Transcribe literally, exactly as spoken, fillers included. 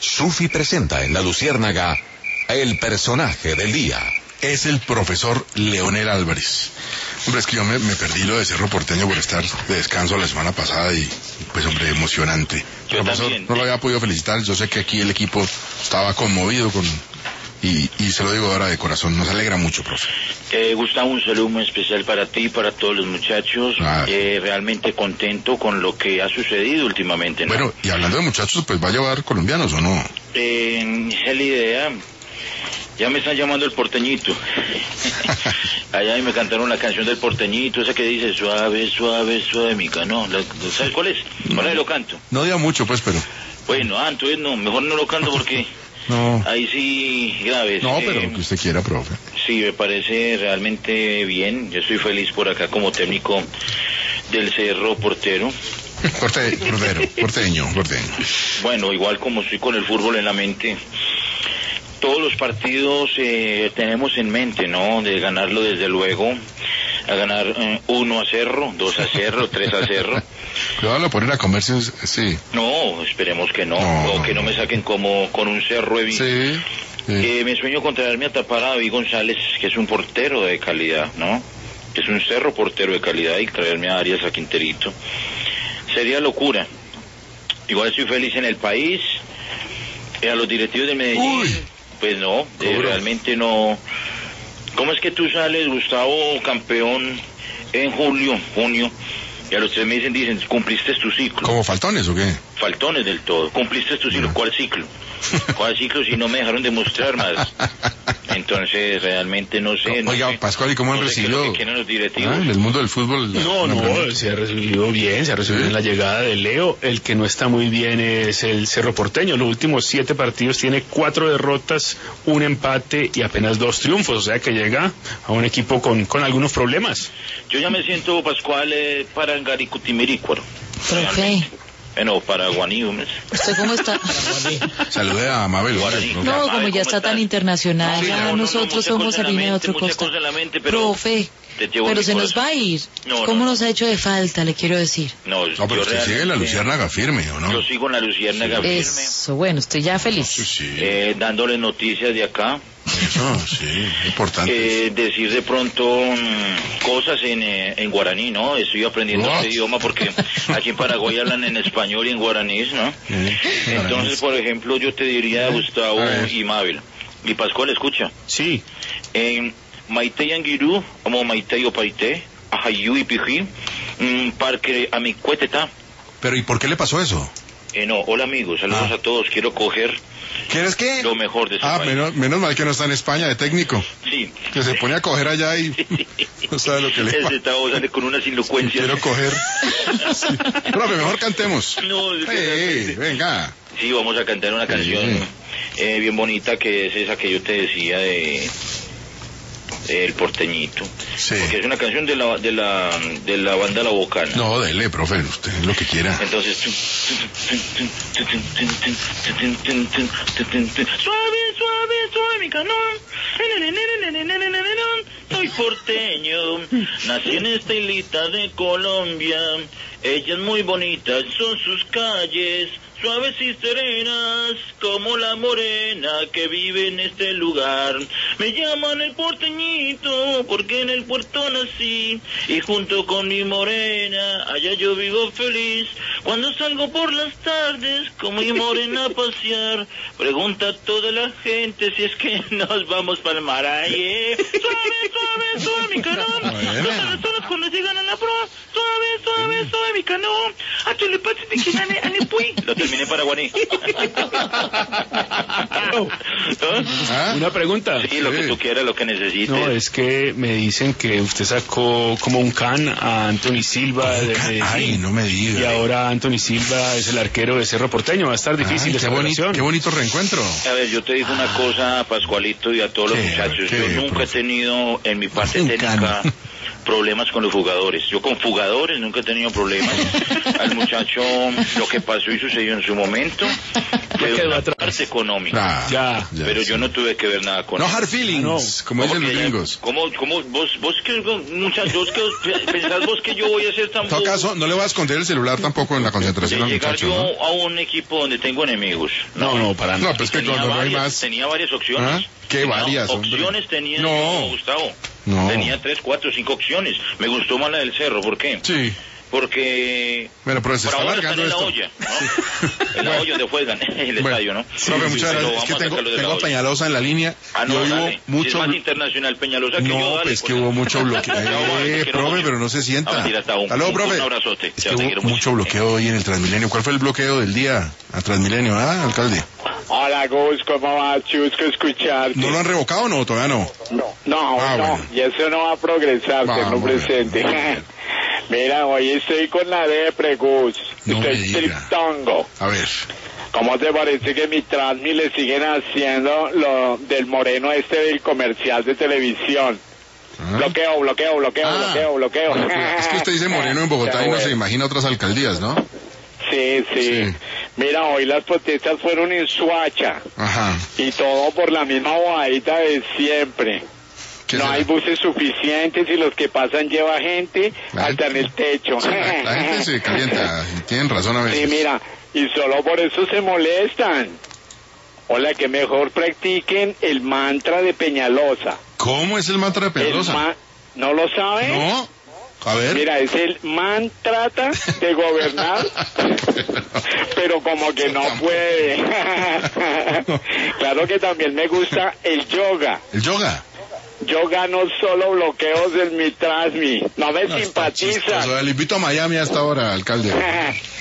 Sufi presenta en La Luciérnaga el personaje del día. Es el profesor Leonel Álvarez. Hombre, es que yo me, me perdí lo de Cerro Porteño por estar de descanso la semana pasada y, pues, hombre, emocionante. Yo profesor, también. no lo había podido felicitar. Yo sé que aquí el equipo estaba conmovido con... Y, y se lo digo ahora de corazón, nos alegra mucho, profe. Eh, Gustavo, un saludo muy especial para ti y para todos los muchachos. Ah. Eh, realmente contento con lo que ha sucedido últimamente, ¿no? Bueno, y hablando de muchachos, pues ¿va a llevar colombianos o no? Eh, esa es la idea. Ya me están llamando el porteñito. Allá me cantaron la canción del porteñito, esa que dice suave, suave, suave, mi cano. La- ¿Sabes cuál es? Ahora lo canto. No diga mucho, pues, pero... Bueno, ah, entonces no, mejor no lo canto porque No, ahí sí graves. no, Eh, pero lo que usted quiera, profe. Sí, me parece realmente bien. Yo estoy feliz por acá como técnico del Cerro Portero. Porte, portero, porteño, porteño. Bueno, igual como estoy con el fútbol en la mente, todos los partidos eh, tenemos en mente, ¿no? De ganarlo desde luego, a ganar eh, uno a Cerro, dos a Cerro, tres a Cerro. Cuidado a poner a comercio, sí. No, esperemos que no, No, o que no me saquen como con un Cerro de Sí. sí. Eh, me sueño con traerme a tapar a David González, que es un portero de calidad, ¿no? Que es un Cerro portero de calidad, y traerme a Arias a Quinterito. Sería locura. Igual estoy feliz en el país. Eh, a los directivos de Medellín, Uy. pues no, eh, ¿Cómo no? realmente no. ¿Cómo es que tú sales, Gustavo, campeón en julio, junio, y a los tres meses dicen, cumpliste tu ciclo? ¿Como faltones o qué? Faltones del todo. Cumpliste tu ciclo. ¿Cuál ciclo? ¿Cuál ciclo si no me dejaron demostrar más? Entonces, realmente no sé. No Oiga, sé, Pascual, ¿y cómo han no sé qué es lo recibido? que quieren los directivos. Ah, en el mundo del fútbol. No, no, hombre, se ha recibido bien, se ha recibido bien la llegada de Leo. El que no está muy bien es el Cerro Porteño. Los últimos siete partidos tiene cuatro derrotas, un empate y apenas dos triunfos. O sea que llega a un equipo con, con algunos problemas. Yo ya me siento, Pascual, eh, para Ngaricutimiricuaro. Profe, Bueno, para Guaníumes. ¿usted cómo está? Salude a Mabel. Guaraní. profe. No, Mabel, como ya ¿cómo está tan estás? internacional, Sí, ya no, no, no, nosotros muchas somos cosas en la harina de mente, otro muchas costal. cosas en la mente, pero Profe, te llevo pero mi se nos corazón. va a ir. No, ¿Cómo no. nos ha hecho de falta, le quiero decir? No, No, pero yo usted sigue en la realmente- Luciérnaga firme, ¿o no? Yo sigo en la Luciérnaga firme, Eso, bueno, estoy ya Sí, feliz. sí. eh, dándole noticias de acá. Eso, sí, importante. Eh, decir de pronto mm, cosas en, eh, en guaraní, ¿no? Estoy aprendiendo What? este idioma porque aquí en Paraguay hablan en español y en guaraní, ¿no? Sí. Entonces, por ejemplo, yo te diría, Gustavo A ver. y Mabel, y Pascual, escucha, Sí, en Maite y Anguirú, como Maite y Opaite, Ajayú y Pijí, mm, Parque Amicueteta. Pero ¿y por qué le pasó eso? Eh, no, hola amigos, saludos Ah. a todos, quiero coger ¿Quieres qué? lo mejor de ese Ah, país. menos, menos mal que no está en España de técnico, Sí. que se pone a coger allá y no sabe lo que le Ese pasa. estado sale con unas elocuencias. Quiero coger. Sí. Profe, mejor cantemos. No, es que Sí, realmente- venga. Sí, vamos a cantar una Sí. canción eh, bien bonita, que es esa que yo te decía de, de El Porteñito. Sí. Porque es una canción de la de la de la banda La Bocana. No, dele, profe, usted lo que quiera. Entonces, suave, suave, suave mi canón. Soy porteño, nací en esta islita de Colombia. Ellas muy bonitas son sus calles, suaves y serenas, como la morena que vive en este lugar. Me llaman el porteñito, porque en el puerto nací, y junto con mi morena, allá yo vivo feliz. Cuando salgo por las tardes, con mi morena a pasear, pregunta a toda la gente si es que nos vamos para el mar. Ay, eh. Suave, suave, suave mi canón, Buena. los personas cuando llegan a la proa, suave, suave, suave mi canón, a tu le pase de que ane, ane, pui. Lo terminé para Guaní. ¿Ah? una pregunta. Sí, lo que tú quieras, lo que necesites. No, es que me dicen que usted sacó como un can a Anthony Silva de Medellín. Ay, no me diga. Y ahora Anthony Silva es el arquero de Cerro Porteño. Va a estar difícil Ay, esa qué, boni- relación. qué bonito reencuentro. A ver, yo te digo una cosa, Pascualito, y a todos los ¿Qué? muchachos. ¿Qué, Yo nunca profe? he tenido en mi parte Un técnica cano. problemas con los jugadores. Yo con jugadores nunca he tenido problemas. Al muchacho lo que pasó y sucedió en su momento fue una parte económica. Ah, Ya. ya, Pero sí. yo no tuve que ver nada con No eso. hard feelings, No. como dicen los que- gringos. ¿Cómo, cómo, vos, vos que, muchas, vos que pensás vos que yo voy a ser tan En todo bobo caso, no le voy a esconder el celular tampoco en la de concentración al llegar muchacho, yo ¿no? a un equipo donde tengo enemigos? No, no, para No, nada. pues que tenía cuando no hay varias, más... tenía varias opciones. ¿Ah? ¿Qué Tenía varias, hombre? opciones tenía No. yo, Gustavo. No. Tenía tres, cuatro, cinco opciones. Me gustó más la del Cerro. ¿Por qué? Sí. Porque Bueno, pero se por está ahora alargando están en esto. la olla, ¿no? En la olla donde juegan el Bueno, estadio, ¿no? profe, Sí, muchas sí, gracias. pero Es que vamos a tengo, sacarlo de la tengo a olla. Peñalosa en la línea Ah, y no, hoy hubo dale. Si mucho... es más internacional Peñalosa que No, yo, dale, pues que pues. hubo mucho bloqueo. No, no, Eh, te quiero profe, mucho. pero no se sienta. No, mentira, hasta un- Hasta luego, un- profe. un abrazote. Es Ya, que te hubo quiero mucho. mucho bloqueo hoy en el Transmilenio. ¿Cuál fue el bloqueo del día a Transmilenio, ah, alcalde? Hola Gus, ¿cómo va? Chusco escucharte. ¿No lo han revocado o no? Todavía no. No, Ah, no, bueno. y eso no va a progresar, Vamos, tenlo bien, presente. muy bien. Mira, hoy estoy con la depre, Gus. No me Estoy diga. tristongo. A ver. ¿Cómo te parece que mi Transmi le siguen haciendo lo del moreno este del comercial de televisión? ¿Ah? Bloqueo, bloqueo, bloqueo, Ah. bloqueo, bloqueo. Es que usted dice Moreno en Bogotá y no se imagina otras alcaldías, ¿no? Sí, sí, Sí. Mira, hoy las protestas fueron en Suacha. Ajá. Y todo por la misma bobadita de siempre. ¿Qué No será? hay buses suficientes y los que pasan lleva gente La hasta gente- en el techo. Sí, la, la gente se calienta, y tienen razón a veces. Sí, mira, y solo por eso se molestan. Hola, que mejor practiquen el mantra de Peñalosa. ¿Cómo es el mantra de El Pedrosa? ma- ¿No lo saben? No. A ver. Mira, es el man trata de gobernar, pero como que no puede. Claro que también me gusta el yoga. El yoga. Yo gano solo bloqueos en mi Transmi. No me No, está simpatiza. chistoso. Le invito a Miami hasta ahora, alcalde.